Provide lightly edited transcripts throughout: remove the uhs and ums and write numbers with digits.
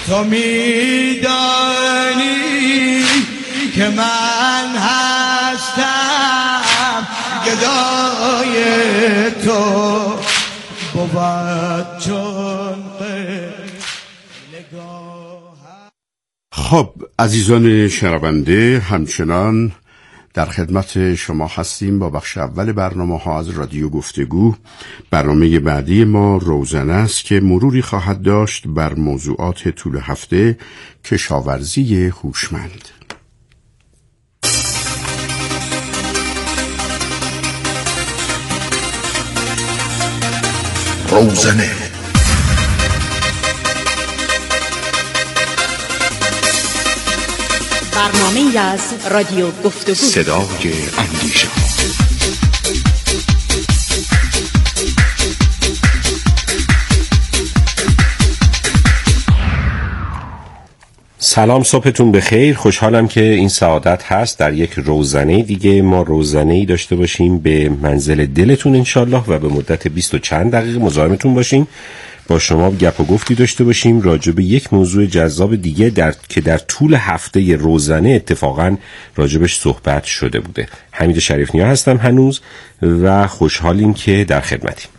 تو میدانی که من هستم گدای تو بود چون خب عزیزان شنونده، همچنان در خدمت شما هستیم با بخش اول برنامه ها از رادیو گفتگو. برنامه بعدی ما روزنه است که مروری خواهد داشت بر موضوعات طول هفته، کشاورزی هوشمند. روزنه برنامه از رادیو گفتگو، صدای اندیشه. سلام، صبحتون بخیر. خوشحالم که این سعادت هست در یک روزنه دیگه ما روزنه‌ای داشته باشیم به منزل دلتون انشالله و به مدت 20 و چند دقیقه مزاحمتون باشیم، با شما گپ و گفتی داشته باشیم راجع به یک موضوع جذاب دیگه که در طول هفته روزنه اتفاقا راجبش صحبت شده بوده. حمید شریف نیا هستم هنوز و خوشحالیم که در خدمتیم.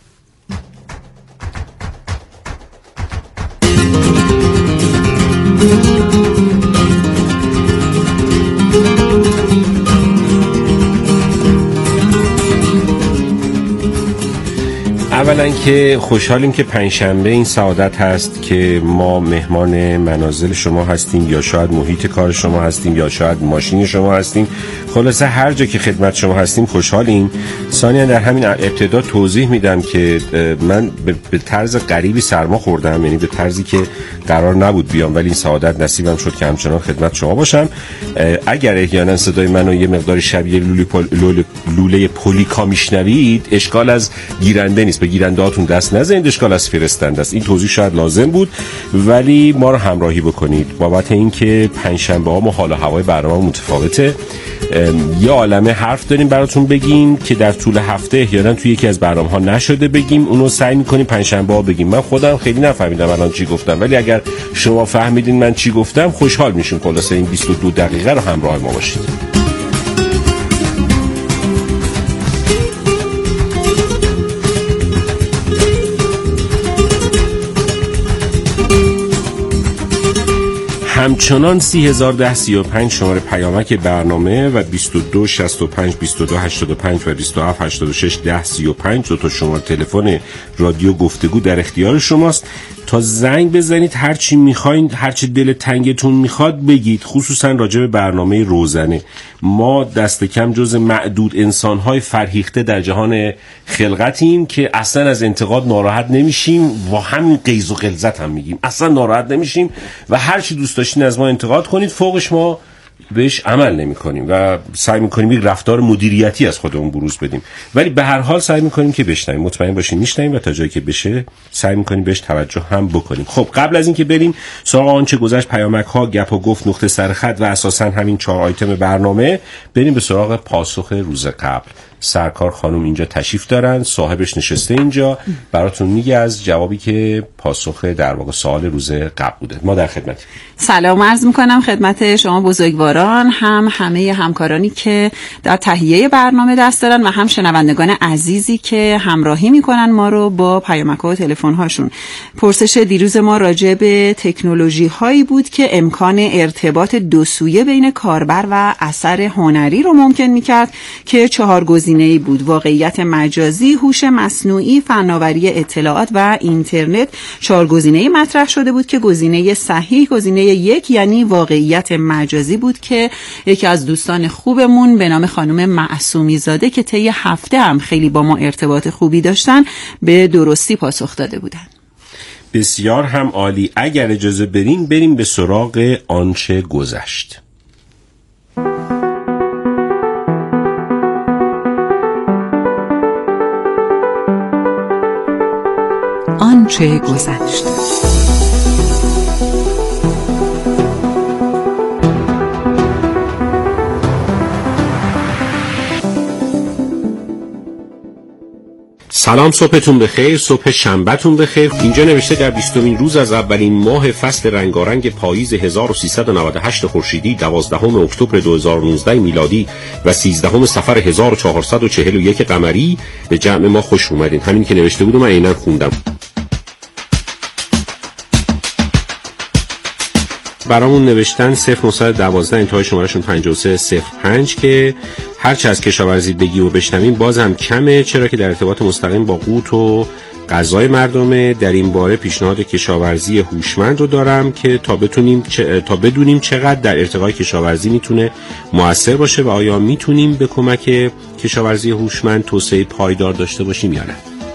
اولا که خوشحالیم که پنجشنبه این سعادت هست که ما مهمان منازل شما هستیم، یا شاید محیط کار شما هستیم، یا شاید ماشین شما هستیم. خلاصه هر جا که خدمت شما هستیم خوشحالیم. ثانیا در همین ابتدا توضیح میدم که من به طرز غریبی سرما خوردم، یعنی به طرزی که قرار نبود بیام، ولی این سعادت نصیبم شد که همچنان خدمت شما باشم. اگر احیانا صدای منو یه مقدار شبیه لوله پولیکا میشنوید، اشکال از گیرنده نیست، به گیرنده هاتون دست نزنید، اشکال از فرستنده است. این توضیح شاید لازم بود، ولی ما رو همراهی بکنید بابت اینکه پنجشنبه ها ما حال و هوای برنامه متفاوته. یه عالمه حرف داریم براتون بگیم که در طول هفته احیانا توی یکی از برنامه ها نشده بگیم، اونو سعی می‌کنیم پنجشنبه ها بگیم. من خودم خیلی نفهمیدم الان چی گفتم، ولی اگر شما فهمیدین من چی گفتم خوشحال میشیم. خلاصه این 22 دقیقه رو همراه ما باشید. همچنان 301035 شماره پیامک برنامه و 2265 2285 و 2786 1035 دو تا شماره تلفن رادیو گفتگو در اختیار شماست تا زنگ بزنید، هر چی میخواین، هر چی دل تنگتون میخواد بگید، خصوصا راجع به برنامه روزنه. ما دست کم جز معدود انسانهای فرهیخته در جهان خلقتیم که اصلا از انتقاد ناراحت نمیشیم و همین غیظ و غلظت هم میگیم، اصلا ناراحت نمیشیم و هر چی دوست داشتین از ما انتقاد کنید، فوقش ما بهش عمل نمی کنیم و سعی می کنیم یک رفتار مدیریتی از خودمون بروز بدیم، ولی به هر حال سعی می کنیم که بشنویم. مطمئن باشین میشنویم و تا جایی که بشه سعی می کنیم بهش توجه هم بکنیم. خب قبل از اینکه بریم سراغ آنچه گذشت، پیامک ها، گپ و گفت، نقطه سرخط و اساسا همین 4 آیتم برنامه، بریم به سراغ پاسخ روز قبل. سرکار خانم اینجا تشریف دارن، صاحبش نشسته اینجا، براتون میگه از جوابی که پاسخ در واقع سوال روز قبل بوده. ما در خدمت. سلام عرض میکنم خدمت شما بزرگواران، هم همه همکارانی که در تهیه برنامه دست دارن و هم شنوندگان عزیزی که همراهی میکنن ما رو با پیامک‌ها و تلفن‌هاشون. پرسش دیروز ما راجع به تکنولوژی هایی بود که امکان ارتباط دو سویه بین کاربر و اثر هنری رو ممکن میکرد که 4 گزینه‌ای بود: واقعیت مجازی، هوش مصنوعی، فناوری اطلاعات و اینترنت. 4 گزینه‌ای مطرح شده بود که گزینه صحیح، گزینه 1 یعنی واقعیت مجازی بود که یکی از دوستان خوبمون به نام خانم معصومی زاده که طی هفته هم خیلی با ما ارتباط خوبی داشتن به درستی پاسخ داده بودن. بسیار هم عالی. اگر اجازه بریم به سراغ آنچه گذشت. آنچه گذشت. سلام، صبحتون بخیر، صبح شنبهتون بخیر. اینجا نوشته در 20مین روز از اولین ماه فصل رنگارنگ پاییز 1398 خورشیدی، 12 اکتبر 2019 میلادی و 13 صفر 1441 قمری به جمع ما خوش اومدین. همین که نوشته بود من عیناً خوندم. برامون نوشتن 0912 انتهای شمارهشون 5305 که هرچه از کشاورزی بگیم و بشنویم باز هم کمه، چرا که در ارتباط مستقیم با قوت و غذای مردمه. در این باره پیشنهاد کشاورزی هوشمند رو دارم که تا بدونیم چقدر در ارتقای کشاورزی میتونه مؤثر باشه و آیا میتونیم به کمک کشاورزی هوشمند توسعه پایدار داشته باشیم یا نه.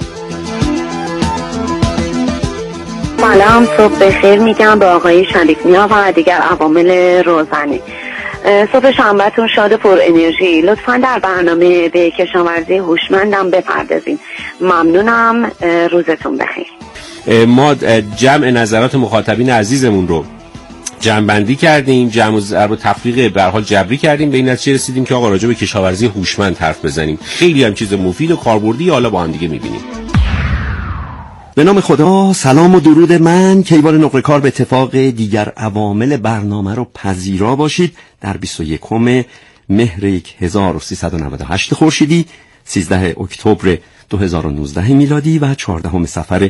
سلام، صبح بخیر میگم به آقای شریف‌نیا و دیگر عوامل روزانه. صبح شنبهتون شاد و پر انرژی. لطفاً در برنامه به کشاورزی هوشمندم بپردازین. ممنونم، روزتون بخیر. ما جمع نظرات مخاطبین عزیزمون رو جمع‌بندی کردیم، جمع و ضرب و تفریق به هر حال جبری کردیم، به این نتیجه رسیدیم که آقا راجع به کشاورزی هوشمند حرف بزنیم. خیلی هم چیز مفید و کاربردی، حالا با هم دیگه می‌بینیم. به نام خدا، سلام و درود من. کیوان نقره کار به اتفاق دیگر عوامل برنامه رو پذیرا باشید. در 21 مهر 1398 خورشیدی، 13 اکتبر 2019 میلادی و 14 صفر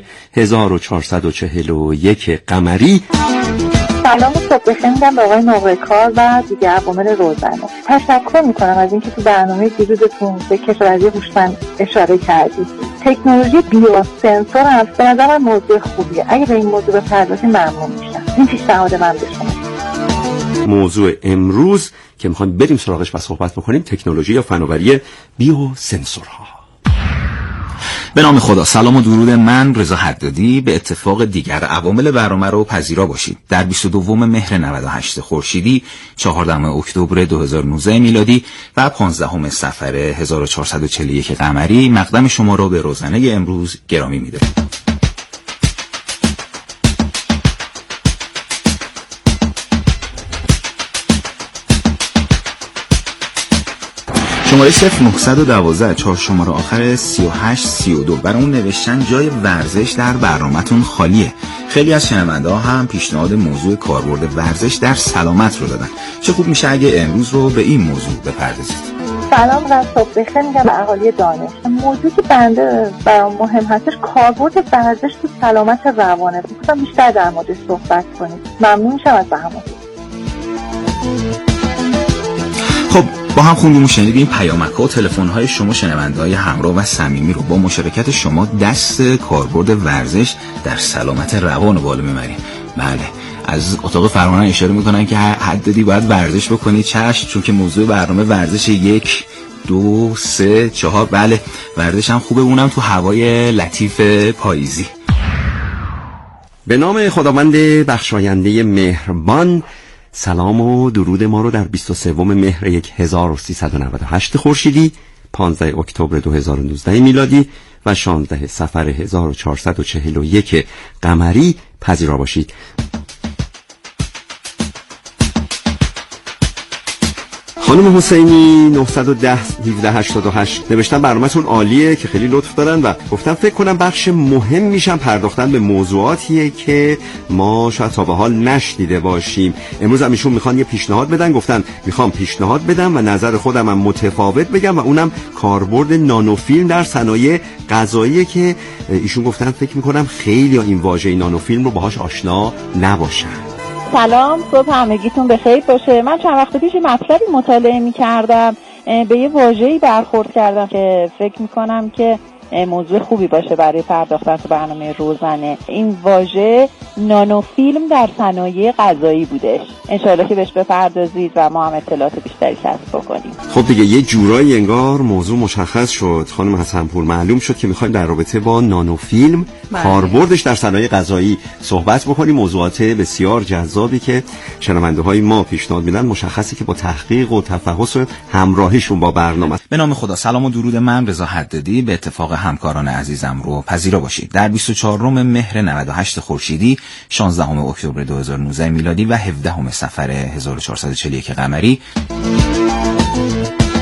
1441 قمری. سلام و صبح بخیر میگم به آقای نقره کار و دیگر عوامل روزانه. تشکر میکنم از اینکه تو برنامه دیروزتون به کشاورزی هوشمند اشاره کردید. تکنولوژی بیوسنسور هم به نظر من موضوع خوبیه. اگه به این موضوع بپردازیم ممنون میشم. این پیشنهاد من به شما. موضوع امروز که میخوایم بریم سراغش و صحبت بکنیم تکنولوژی یا فناوری بیوسنسورها. به نام خدا، سلام و درود من رضا حدادی به اتفاق دیگر عوامل برنامه رو پذیرا باشید. در 22 مهر 98 خورشیدی، 14 اکتبر 2019 میلادی و 15 صفر 1441 قمری مقدم شما رو به روزانه امروز گرامی می‌دارم. شماره 0912 4 شماره آخر 3832 برای اون نوشتن جای ورزش در برنامه‌تون خالیه. خیلی از شنونده‌ها هم پیشنهاد موضوع کاربرد ورزش در سلامت رو دادن. چه خوب میشه اگه امروز رو به این موضوع بپردازید. سلام و صبح بخیر میگم به اهالی دانش. موضوعی که بنده برام مهم هستش کاربرد ورزش تو سلامت روانه. می‌خوام بیشتر در موردش صحبت کنیم. ممنون میشم از زحمتتون. خب با هم خوندیم و شنیدیم پیامک‌ها و تلفن‌های شما شنونده‌های همراه و صمیمی رو با مشارکت شما دست کاربرد ورزش در سلامت روان بالا می‌بریم. بله، از اتاق فرمانان اشاره می‌کنن که حددی باید ورزش بکنی. چشم، چون که موضوع برنامه ورزش 1 2 3 4. بله، ورزش هم خوبه، اونم تو هوای لطیف پاییزی. به نام خداوند بخشاینده مهربان، سلام و درود ما رو در 23 مهر 1398 خورشیدی، 15 اکتبر 2019 میلادی و 16 صفر 1441 قمری پذیرا باشید. خانم حسینی 910 1788 نوشتن برنامه‌تون عالیه که خیلی لطف دارن و گفتم فکر کنم بخش مهم میشم پرداختن به موضوعاتیه که ما شاید تا به حال نشنیده باشیم. امروز هم ایشون میخوان یه پیشنهاد بدن، گفتن میخوام پیشنهاد بدم و نظر خودم هم متفاوت بگم و اونم کاربرد نانوفیلم در صنایع غذایی که ایشون گفتن فکر میکنم خیلی این واژه نانوفیلم رو باهاش آشنا نباشن. سلام، صبح همگیتون بخیر باشه. من چند وقت پیش مطلبی مطالعه می‌کردم، به یه واژه‌ای برخورد کردم که فکر می‌کنم که موضوع خوبی باشه برای پرداختن تو برنامه روزانه. این واژه نانوفیلم در صنایع غذایی بودش. انشالله که بهش بپردازید و ما هم اطلاعات بیشتری کسب بکنیم. خب دیگه یه جورایی انگار موضوع مشخص شد. خانم حسن‌پور، معلوم شد که می‌خوایم در رابطه با نانوفیلم کاربردش در صنایع غذایی صحبت بکنیم. موضوعات بسیار جذابی که شنونده‌های ما پیشنهاد میدن مشخصه که با تحقیق و تفحص و همراهیشون با برنامه. به نام خدا، سلام و درود من رضا حدادی به اتفاق همکاران عزیزم رو پذیرا باشید. در 24 مهر 98 خورشیدی، 16 اکتبر 2019 میلادی و 17 صفر 1441 قمری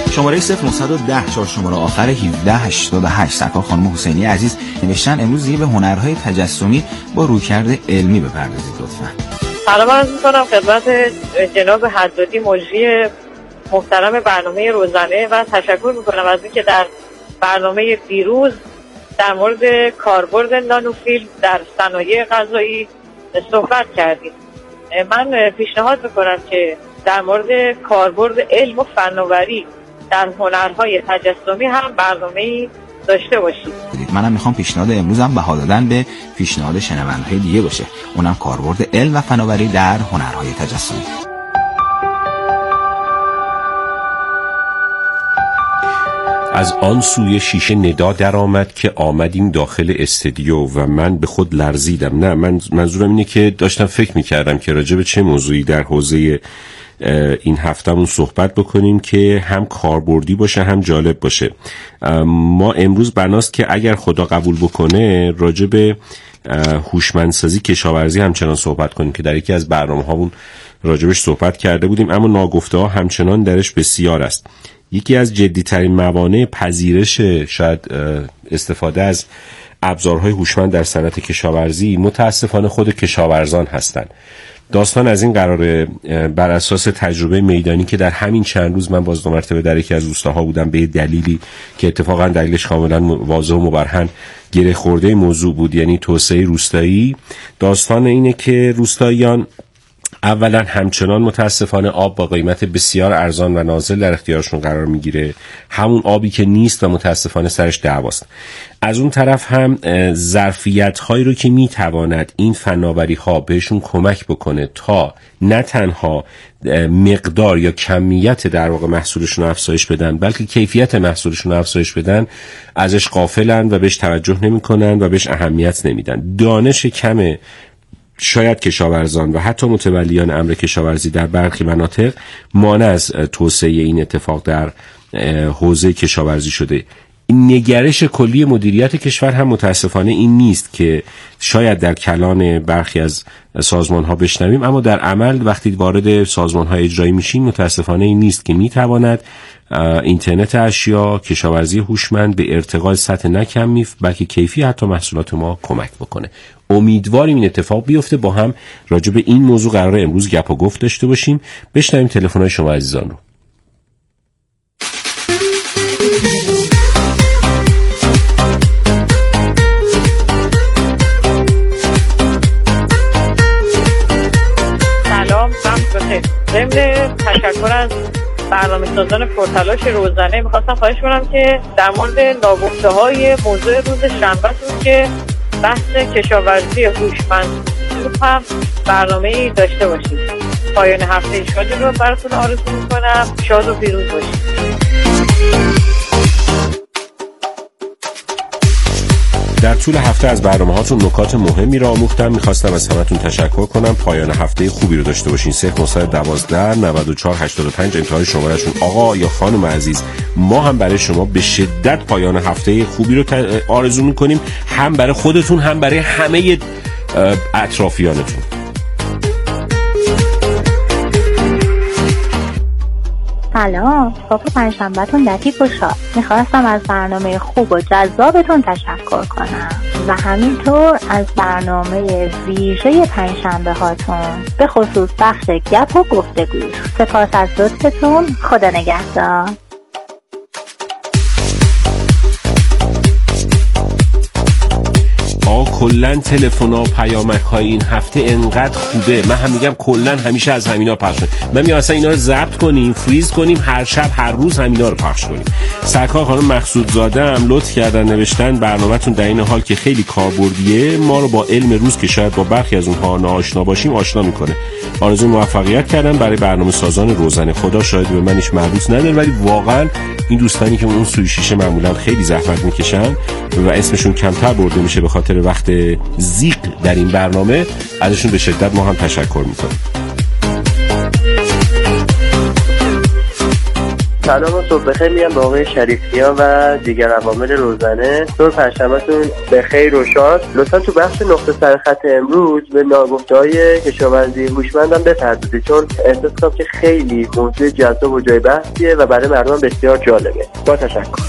شماره 0910 4 شماره آخر 1788. سرکار خانم حسینی عزیز نوشتن امروز دیگه به هنرهای تجسمی با رویکرد علمی بپردازید لطفاً. سلام عرض می‌کنم خدمت جناب حدادی مجری محترم برنامه روزانه و تشکر می‌کنم از اینکه در برنامه دیروز در مورد کاربرد نانوفیلم در صنایع غذایی صحبت کردید. من پیشنهاد می‌کنم که در مورد کاربرد علم و فناوری در هنرهای تجسمی هم برنامه‌ای داشته باشید. منم میخوام پیشنهاد امروزم بها دادن به پیشنهاد شنونده‌های دیگه باشه، اونم کاربرد علم و فناوری در هنرهای تجسمی. از آن سوی شیشه ندا در آمد که آمدیم داخل استودیو و من به خود لرزیدم. نه، من منظورم اینه که داشتم فکر میکردم که راجع به چه موضوعی در حوزه این هفتهمون صحبت بکنیم که هم کاربردی باشه هم جالب باشه. ما امروز بناست که اگر خدا قبول بکنه راجع به هوشمندسازی کشاورزی همچنان صحبت کنیم که در یکی از برنامه‌هامون راجبش صحبت کرده بودیم، اما ناگفته‌ها همچنان درش بسیار است. یکی از جدی‌ترین موانع پذیرش شاید استفاده از ابزارهای هوشمند در صنعت کشاورزی متاسفانه خود کشاورزان هستند. داستان از این قراره بر اساس تجربه میدانی که در همین چند روز من باز دو مرتبه در یکی از روستاها بودم به دلیلی که اتفاقا دلیلش کاملا واضح و مبرهن گره خورده موضوع بود، یعنی توسعه روستایی. داستان اینه که روستاییان اولا همچنان متاسفانه آب با قیمت بسیار ارزان و نازل در اختیارشون قرار میگیره، همون آبی که نیست و متاسفانه سرش دعواست. از اون طرف هم ظرفیت هایی رو که میتواند این فناوری ها بهشون کمک بکنه تا نه تنها مقدار یا کمیت در واقع محصولشون رو افزایش بدن بلکه کیفیت محصولشون رو افزایش بدن، ازش غافلن و بهش توجه نمیکنن و بهش اهمیت نمیدن. دانش کم شاید کشاورزان و حتی متولیان امر کشاورزی در برخی مناطق مانع از توسعه این اتفاق در حوزه کشاورزی شده. این نگرش کلی مدیریت کشور هم متاسفانه این نیست که شاید در کلان برخی از سازمان ها بشنویم، اما در عمل وقتی وارد سازمان های اجرایی میشیم متاسفانه این نیست که میتواند اینترنت اشیا، کشاورزی هوشمند به ارتقای سطح نه کمی بلکه کیفی حتی محصولات ما کمک بکنه. امیدواریم این اتفاق بیفته. با هم راجع به این موضوع قراره امروز گپ و گفت داشته باشیم. بشنویم تلفن‌های شما عزیزان رو. سلام، وقت بخیر. ضمن تشکر از برنامه سازان پرتلاش روزانه میخواستم خواهش کنم که در مورد ناگفته‌های موضوع روز شنبه‌تون که بحث کشاورزی هوشمند هم برنامه‌ای داشته باشید. پایان هفته شادی رو براتون آرزو می‌کنم. شاد و پیروز باشید. در طول هفته از برنامه‌هاتون نکات مهمی را آموختم. می‌خواستم از همتون تشکر کنم. پایان هفته خوبی رو داشته باشین. 0912 94 85 انتهای شماره‌شون. آقا یا خانم عزیز، ما هم برای شما به شدت پایان هفته خوبی رو آرزو می‌کنیم، هم برای خودتون هم برای همه اطرافیانتون. سلام، صبح پنجشنبه‌تون لطیف و شاد. میخواستم از برنامه خوب و جذابتون تشکر کنم و همینطور از برنامه ویژه پنجشنبه هاتون، به خصوص بخش گپ و گفتگو. سپاس از لطفتون. خدا نگهدار. کلن تلفن‌ها پیامک‌های این هفته انقدر خوبه. من هم میگم کلن همیشه از همینا پخش کنیم. من میگم اصلا اینا رو ضبط کنیم، فریز کنیم، هر شب هر روز همینا رو پخش کنیم. سرکار خانم مقصودزاده هم لطف کردن نوشتن برنامه‌تون در این حال که خیلی کاربردیه، ما رو با علم روز که شاید با برخی از اونها ناآشنا باشیم آشنا میکنه. آرزوی موفقیت کردم برای برنامه سازان روزانه. خدا شاید به من هیچ مربوط نداره، ولی واقعا این دوستانی که اون سوی شیشه معمولا خیلی زحمت میکشن و اسمشون کمتر برده میشه به خاطر وقت زیق در این برنامه، ازشون به شدت ما هم تشکر میکنیم. سلام و صبح بخیر میگم به آقای شریفیان و دیگر عوامل روزنه. صبح پنجشنبه‌تون بخیر و شاد. لطفا تو بخش نقطه سرخط امروز به ناگفته‌های کشاورزی هوشمندم بپردازید، چون احساس کنم که خیلی موضوع جذاب و جای بحثیه و برای مردم بسیار جالبه. با تشکر.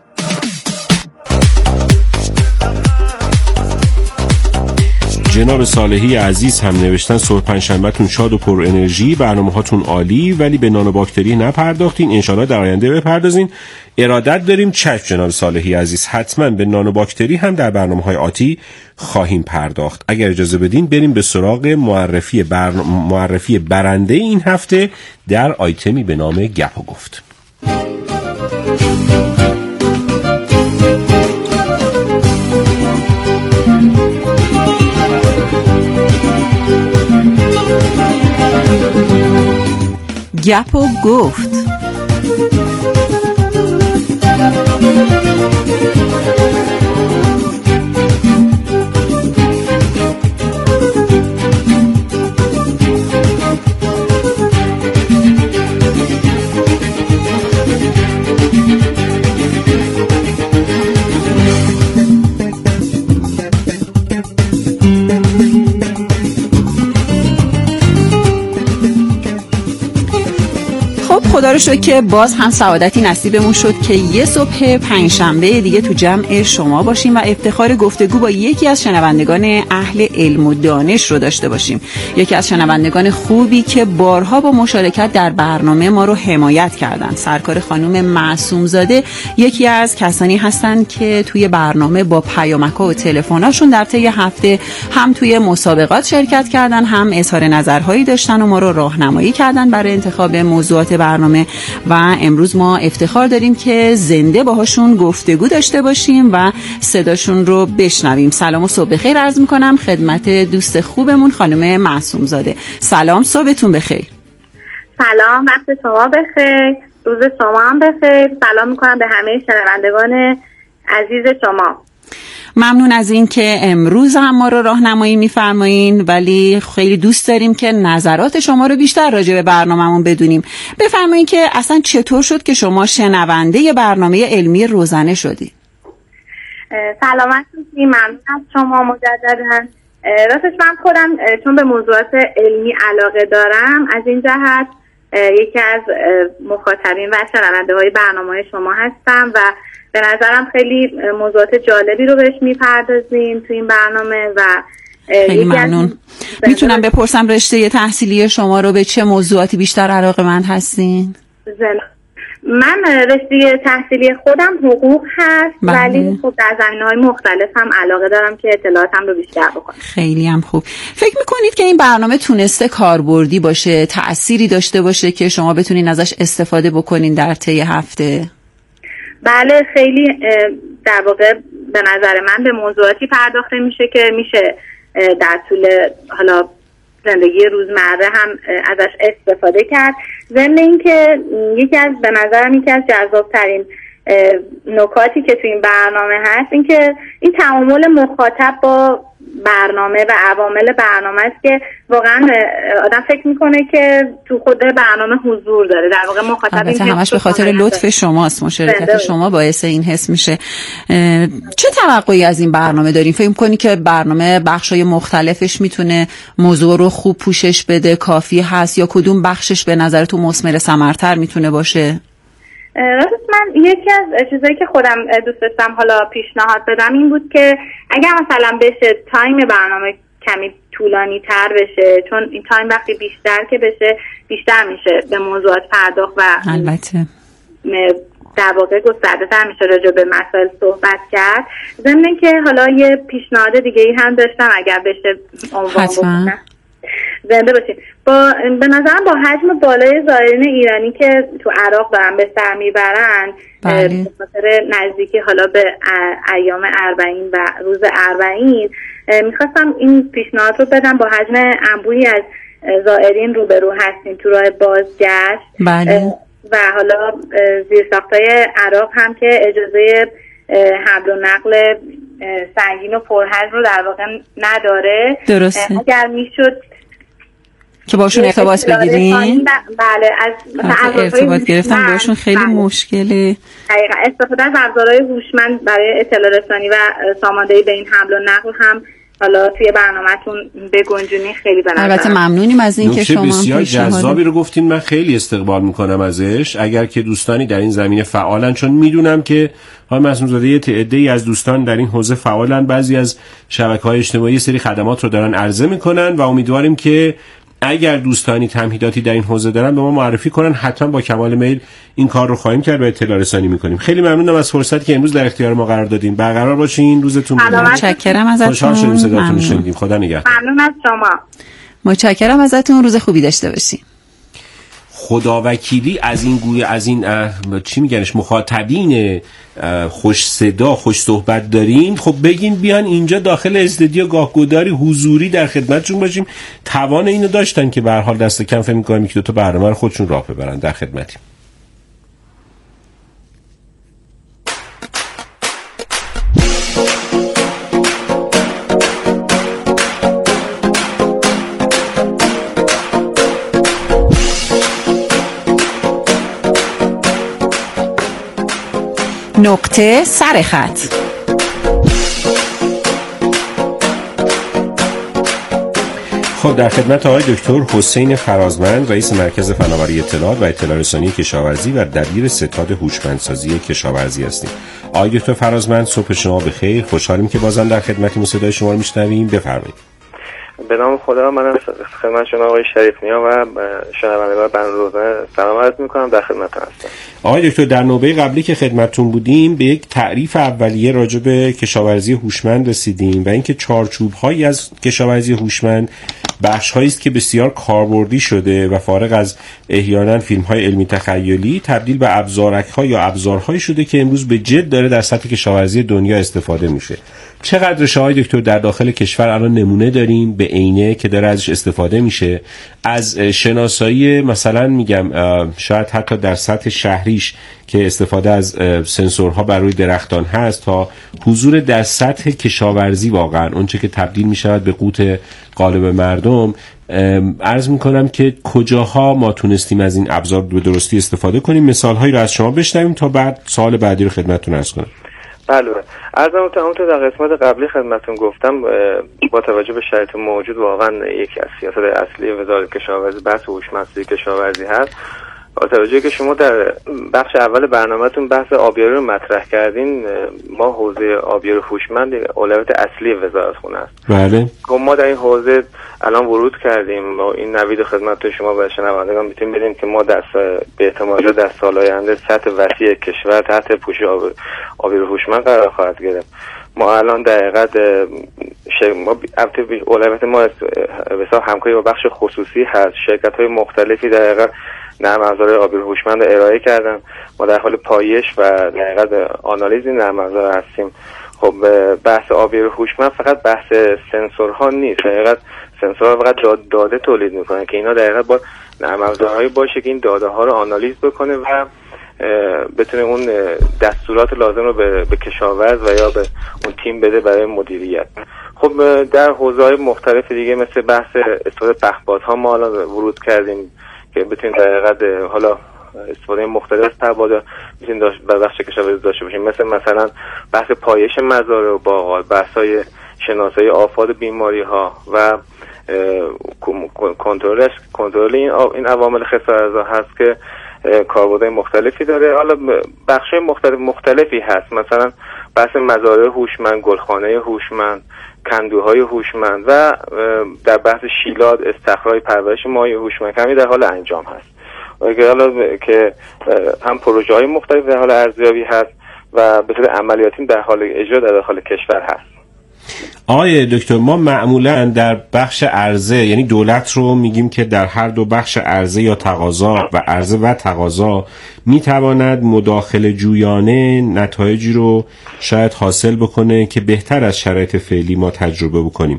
جناب صالحی عزیز هم نوشتن صبح پنجشنبه‌تون شاد و پر انرژی، برنامه‌هاتون عالی، ولی به نانو باکتری نپرداختین، انشالله در آینده بپردازین. ارادت داریم. چشم جناب صالحی عزیز، حتما به نانو باکتری هم در برنامه‌های آتی خواهیم پرداخت. اگر اجازه بدین بریم به سراغ معرفی برنده این هفته در آیتمی به نام گپ و گفت. گپ و گفت. خدا رو شکر که باز هم سعادتی نصیبمون شد که یه صبح پنجشنبه دیگه تو جمع شما باشیم و افتخار گفتگو با یکی از شنوندگان اهل علم و دانش رو داشته باشیم. یکی از شنوندگان خوبی که بارها با مشارکت در برنامه ما رو حمایت کردن. سرکار خانم معصوم زاده یکی از کسانی هستن که توی برنامه با پیامک‌ها و تلفن‌هاشون در طی هفته هم توی مسابقات شرکت کردن، هم اظهار نظرهایی داشتن و ما رو راهنمایی کردن برای انتخاب موضوعات برنامه و امروز ما افتخار داریم که زنده باهاشون گفتگو داشته باشیم و صداشون رو بشنویم. سلام و صبح بخیر عرض میکنم خدمت دوست خوبمون خانم معصوم زاده. سلام، صبحتون بخیر. سلام، وقت شما بخیر، روز شما هم بخیر. سلام میکنم به همه شنوندگان عزیز شما. ممنون از این که امروز هم ما رو راهنمایی می‌فرمایین، ولی خیلی دوست داریم که نظرات شما رو بیشتر راجع به برنامه‌مون بدونیم. بفرمایین که اصلا چطور شد که شما شنونده برنامه علمی روزنه شدید؟ سلامت باشید، ممنون از شما مجدداً. راستش من خودم چون به موضوعات علمی علاقه دارم، از این جهت یکی از مخاطبین و شنونده‌های برنامه شما هستم و به نظرم خیلی موضوعات جالبی رو بهش میپردازیم تو این برنامه و خیلی ممنون. میتونم بپرسم رشته تحصیلی شما رو به چه موضوعاتی بیشتر علاقه‌مند هستین؟ من رشته تحصیلی خودم حقوق هست، ولی خب در زمینه‌های مختلف هم علاقه دارم که اطلاعاتم رو بیشتر بکنم. خیلی هم خوب. فکر میکنید که این برنامه تونسته کاربردی باشه، تأثیری داشته باشه که شما بتونین ازش استفاده بکنین در طی هفته؟ بله، خیلی در واقع به نظر من به موضوعاتی پرداخته میشه که میشه در طول حالا زندگی روزمره هم ازش استفاده کرد. ضمن اینکه یکی از جذابترین نکاتی که تو این برنامه هست این که این تعامل مخاطب با برنامه و عوامل برنامه است که واقعا آدم فکر میکنه که تو خود برنامه حضور داره. در واقع مخاطب البته همش به خاطر لطف شماست، مشارکت شما باعث این حس میشه. چه توقعی از این برنامه دارین؟ فکر میکنی که برنامه بخشای مختلفش میتونه موضوع رو خوب پوشش بده، کافی هست، یا کدوم بخشش به نظرتون مثمر ثمرتر میتونه باشه؟ راست من یکی از چیزایی که خودم دوست داشتم حالا پیشنهاد بدم این بود که اگر مثلا بشه تایم برنامه کمی طولانی تر بشه، چون این تایم وقتی بیشتر که بشه بیشتر میشه به موضوعات پرداخت و البته در واقع گسترده تر میشه راجع به مسائل صحبت کرد. ضمن که حالا یه پیشنهاد دیگه ای هم داشتم اگر بشه عنوان بکنم. زنده باشید. به نظرم با حجم بالای زائرین ایرانی که تو عراق دارن به سر میبرن به خاطر نزدیکی حالا به ایام 40 و روز 40 میخواستم این پیشنهاد رو بدم. با حجم انبوهی از زائرین روبرو هستیم تو راه بازگشت و حالا زیرساختای عراق هم که اجازه حمل و نقل سنگین و پرحجم رو در واقع نداره. درسته. اگر میشد که باشون ارتباط بگیرین؟ بله، از ارتباط گرفتن باشون خیلی مشکله. حقیقتا استفاده از ابزارهای هوشمند برای اطلاع رسانی و ساماندهی بین حمل و نقل هم حالا توی برنامه‌تون بگنجونی خیلی به نظر. البته ممنونیم از این که شما بسیار جذابی رو گفتین، من خیلی استقبال میکنم ازش. اگر که دوستانی در این زمینه فعالن، چون میدونم که های معصوم‌زاده یه تعدادی از دوستان در این حوزه فعالن، بعضی از شبکه‌های اجتماعی سری خدمات رو دارن عرضه میکنن و امیدواریم که اگر دوستانی تمهیداتی در این حوزه دارن به ما معرفی کنن، حتما با کمال میل این کار رو خواهیم کرد و اطلاع رسانی میکنیم. خیلی ممنونم از فرصتی که امروز در اختیار ما قرار دادین. برقرار باشین، روزتون بخیر. متشکرم ازتون. خوشحال شدیم صداتون رو شنیدیم. خدا نگهدار. ممنون از شما. متشکرم ازتون، روز خوبی داشته باشین. خداوکیلی از این گوی از این چی میگنش مخاطبین خوش صدا خوش صحبت دارین، خب بگین بیان اینجا داخل استودیو گاهگداری حضوری در خدمتشون باشیم. توان اینو داشتن که به هر حال دست کم فهم می‌کنیم که دو تا برنامه رو خودشون راه ببرن. در خدمتیم. نقطه سر خط. خب در خدمت آقای دکتر حسین فرازمند، رئیس مرکز فناوری اطلاعات و اطلاع رسانی کشاورزی و دبیر ستاد هوشمندسازی کشاورزی هستیم. آقای دکتر فرازمند، صبح شما بخیر. خوشحالیم که بازم در خدمتیم، صدای شما رو میشنویم. بفرمایید. به نام خدا، من خدمت شما آقای شریف‌نیا و شنوندگان برنامه روزانه سلام عرض می‌کنم. در خدمتتون هستم. آقای دکتر، در نوبه قبلی که خدمتتون بودیم به یک تعریف اولیه راجع به کشاورزی هوشمند رسیدیم و اینکه چارچوب‌هایی از کشاورزی هوشمند بخش‌هایی است که بسیار کاربردی شده و فارغ از احیانا فیلم‌های علمی تخیلی تبدیل به ابزارک‌ها یا ابزارهایی شده که امروز به جد داره در سطح کشاورزی دنیا استفاده میشه. چقدر آقای دکتر در داخل کشور الان نمونه داریم به عینه که داره ازش استفاده میشه، از شناسایی مثلا میگم شاید حتی در سطح شهریش که استفاده از سنسورها بر روی درختان هست تا حضور در سطح کشاورزی واقعا اونچه که تبدیل میشود به قوت غالب مردم. عرض میکنم که کجاها ما تونستیم از این ابزار به درستی استفاده کنیم، مثالهایی رو از شما بشنویم تا بعد سوال بعدی رو خدمتتون عرض کنم. بله، عرضم همونطور در قسمت قبلی خدمتتون گفتم، با توجه به شرایط موجود واقعا یکی از سیاست اصلی وزارت کشاورزی بحث هوشمندسازی کشاورزی هست. با توجه که شما در بخش اول برنامه‌تون بحث آبیاری رو مطرح کردین، ما حوزه آبیاری هوشمند اولویت اصلی وزارتخونه است. بله. ما در این حوزه الان ورود کردیم و این نوید خدمت شما و شنوندگان میتونیم بدیم که ما در به احتمال در سال‌های آینده سطح وسیع کشور تحت پوشش آبیاری هوشمند قرار خواهد گرفت. ما الان در حقیقت اولویت ما به همکاری با بخش خصوصی هست. شرکت‌های مختلفی در حقیقت نرم افزار آبیاری هوشمند ارائه کردن. ما در حال پایش و در حقیقت آنالیز این نرم افزار هستیم. خب بحث آبیاری هوشمند فقط بحث سنسورها نیست. در حقیقت سنسورها فقط داده تولید میکنن که اینا در حقیقت با نرم افزارهایی باشه که این داده ها رو آنالیز بکنه و بتونه اون دستورات لازم رو به کشاورز و یا به اون تیم بده برای مدیریت. خب در حوزه‌های مختلف دیگه مثل بحث استفاده پهپادها ما الان ورود کردیم که بتونیم در حقیقت حالا استفاده مختلف از پهپادها میتونیم در بخش کشاورزی داشته باشیم، مثلا بحث پایش مزارع و باغات، بحث‌های شناسایی آفات بیماری‌ها و کنترل این عوامل خسارت‌زا هست که کاربردهای مختلفی داره. حالا بخش‌های مختلفی هست، مثلا بحث مزارع هوشمند، گلخانه هوشمند، کندوهای هوشمند و در بحث شیلات، استخراج، پرورش ماهی هوشمند کمی در حال انجام هست که هم پروژه‌های مختلف در حال ارزیابی هست و به صورت عملیاتی در حال اجرا در داخل کشور هست. آقای دکتر، ما معمولا در بخش عرضه، یعنی دولت رو میگیم که در هر دو بخش عرضه یا تقاضا و عرضه و تقاضا میتواند مداخله جویانه نتایجی رو شاید حاصل بکنه که بهتر از شرایط فعلی ما تجربه بکنیم.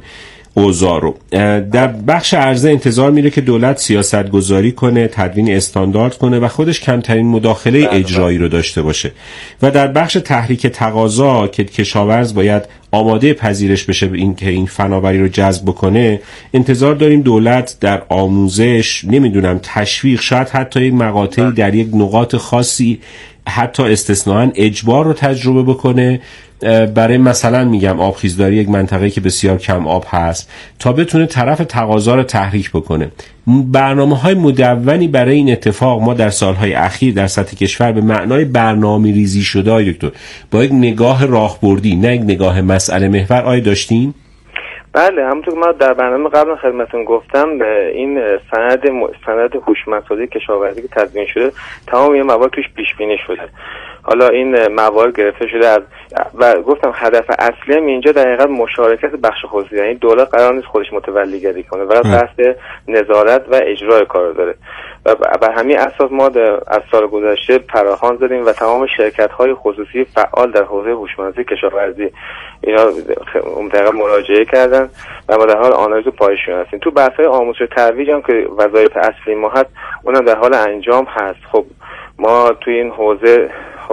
اوضاع رو. در بخش عرضه انتظار میره که دولت سیاست گذاری کنه، تدوین استاندارد کنه و خودش کمترین مداخله اجرایی رو داشته باشه و در بخش تحریک تقاضا که کشاورز باید آماده پذیرش بشه به این که این فناوری رو جذب بکنه، انتظار داریم دولت در آموزش، نمیدونم تشویق، شاید حتی یک مقاطعی در یک نقاط خاصی حتی استثناءً اجبار رو تجربه بکنه برای مثلا میگم آبخیزداری یک منطقه‌ای که بسیار کم آب هست تا بتونه طرف تقاضا رو تحریک بکنه. برنامه‌های مدونی برای این اتفاق ما در سالهای اخیر در سطح کشور به معنای برنامه‌ریزی شده دکتر با یک نگاه راهبردی نه یک نگاه مسئله محور آیا داشتیم؟ بله، همونطور که ما در برنامه قبل خدمتتون گفتم این سند هوشمندسازی کشاورزی که تدوین شده تمام این موارد توش پیش بینی شده. حالا این موارد گرفته شده از و گفتم هدف اصلی هم اینجا در حقیقت مشارکت بخش خصوصی، یعنی دولت قرار نیست خودش متولیگری کنه و قصد نظارت و اجرای کار داره و بر همین اساس ما از سال گذشته فراخوان زدیم و تمام شرکت‌های خصوصی فعال در حوزه هوشمندسازی کشاورزی اینا دقیقاً مراجعه کردن و ما در حال آنالیز و پایشون هستیم. تو بحث‌های آموزش و ترویج هم که وظایف اصلی ما هست اونم در حال انجام هست. خب ما تو این حوزه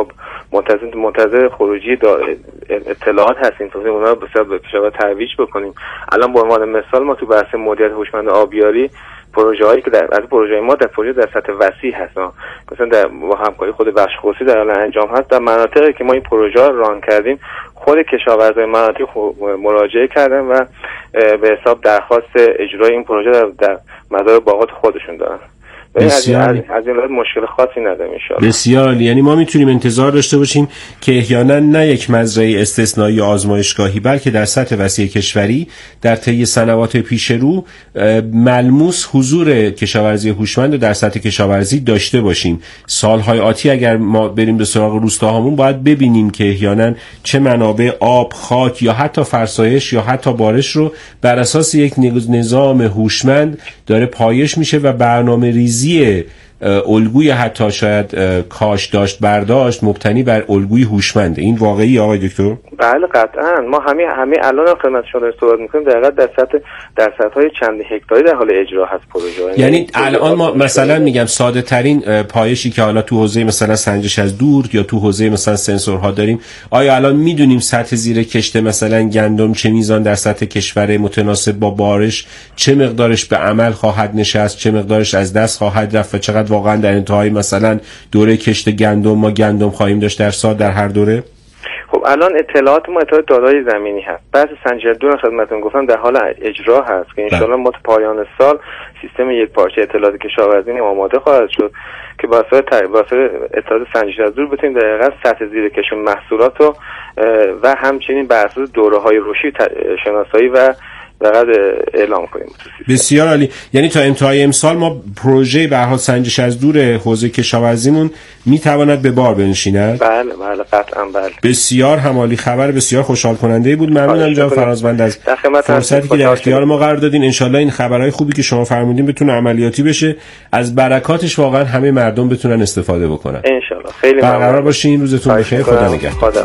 منتظر خروجی اطلاعات هستیم تا اونا رو به کشاورز ترویج بکنیم. الان به عنوان مثال ما تو بحث مدیریت هوشمند آبیاری پروژه‌هایی که از پروژه ما در سطح وسیع هست، مثلا در با همکاری خود بخش خصوصی در حال انجام هست. در مناطقی که ما این پروژه رو ران کردیم خود کشاورزای مناطق مراجعه کردن و به حساب درخواست اجرای این پروژه در مدار باغات خودشون دارن. از این لحاظ مشکل خاصی نداریم ان شاءالله. بسیار، یعنی ما میتونیم انتظار داشته باشیم که احیانا نه یک مزرعه استثنایی آزمایشگاهی بلکه در سطح وسیع کشوری در طی سنوات پیش رو ملموس حضور کشاورزی هوشمند رو در سطح کشاورزی داشته باشیم. سالهای آتی اگر ما بریم به سراغ روستاهامون باید ببینیم که احیانا چه منابع آب، خاک یا حتی فرسایش یا حتی بارش رو بر اساس یک نظام هوشمند داره پایش میشه و برنامه ریزی الگوی حتی شاید کاش داشت برداشت مبتنی بر الگوی هوشمند. این واقعی آقای دکتر؟ بله قطعا. ما همین الان خدمت شما صحبت می‌کنیم دقیقاً در سطح‌های چند هکتاری در حال اجرا هست پروژه. یعنی الان ما مثلا میگم ساده ترین پایشی که حالا تو حوزه مثلا سنجش از دور یا تو حوزه مثلا سنسورها داریم، آیا الان میدونیم سطح زیر کشت مثلا گندم چه میزان در سطح کشور متناسب با بارش چه مقدارش به عمل خواهد نشست، چه مقدارش از دست خواهد رفت و چقدر واقعا در انتهای مثلا دوره کشت گندم ما گندم خواهیم داشت در سال در هر دوره؟ خب الان اطلاعات دادای زمینی هست. بعضی سنجدون خدمتتون گفتم در حال اجرا هست که انشالله ما تا پایان سال سیستم یک پارچه اطلاعات کشاورزی آماده خواهد شد که با اطلاعات سنجش از دور بتونیم در حقیقت سطح زیر کشون محصولات رو و همچنین بر اساس دوره‌های رشدی شناسایی و فقط اعلام کنیم. بسیار عالی. یعنی تا انتهای امسال ما پروژه به هر حال سنجش از دور حوزه کشاورزیمون میتواند به بار بنشیند؟ بله قطعا بله. بسیار همالی، خبر بسیار خوشحال کننده بود. ممنونم جناب فرازوند از فرصتی که در اختیار ما قرار دادین. انشالله این خبرهای خوبی که شما فرمودین بتونه عملیاتی بشه، از برکاتش واقعا همه مردم بتونن استفاده بکنن. انشالله. خیلی ممنون. برقرار باشین. روزتون بخیر. خدا نگهدار.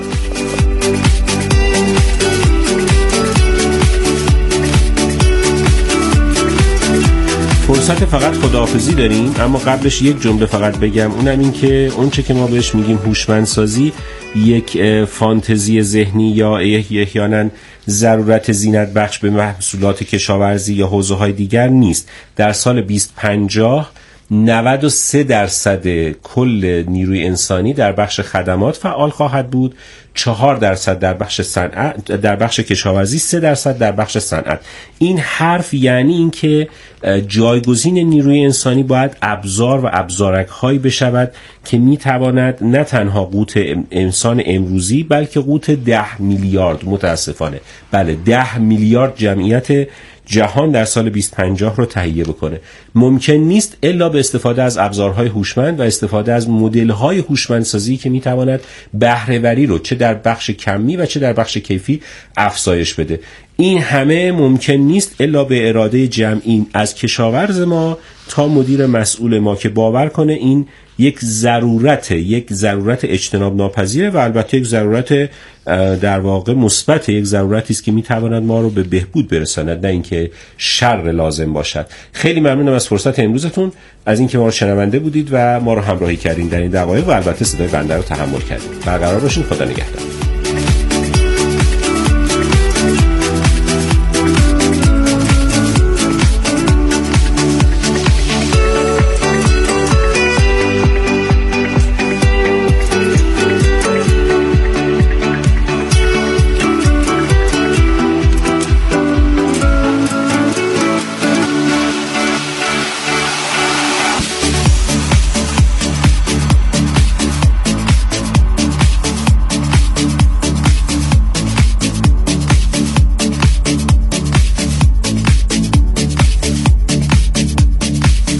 فرصت فقط خداحافظی داریم، اما قبلش یک جمله فقط بگم، اونم این که اونچه که ما بهش میگیم هوشمندسازی یک فانتزی ذهنی یا احیانا ضرورت زینت بخش به محصولات کشاورزی یا حوزه‌های دیگر نیست. در سال 2050 93% کل نیروی انسانی در بخش خدمات فعال خواهد بود، 4% در بخش صنعت، در بخش کشاورزی 3% در بخش صنعت. این حرف یعنی این که جایگزین نیروی انسانی باید ابزار و ابزارک هایی بشود که میتواند نه تنها قوت انسان امروزی بلکه قوت 10 میلیارد، متاسفانه بله 10 میلیارد جمعیت جهان در سال 2050 رو تهیه بکنه. ممکن نیست الا به استفاده از ابزارهای هوشمند و استفاده از مدل‌های هوشمندسازی که میتواند بهره‌وری رو چه در بخش کمی و چه در بخش کیفی افزایش بده. این همه ممکن نیست الا به اراده جمعی از کشاورز ما تا مدیر مسئول ما که باور کنه این یک ضرورت اجتناب ناپذیره و البته یک ضرورت در واقع مثبت، یک ضرورتی است که میتواند ما رو به بهبود برساند، نه اینکه شر لازم باشد. خیلی ممنونم از فرصت امروزتون، از اینکه ما رو شنونده بودید و ما رو همراهی کردین در این دقایق و البته صدای بنده رو تحمل کردید. برقرار باشین. خدا نگهدار.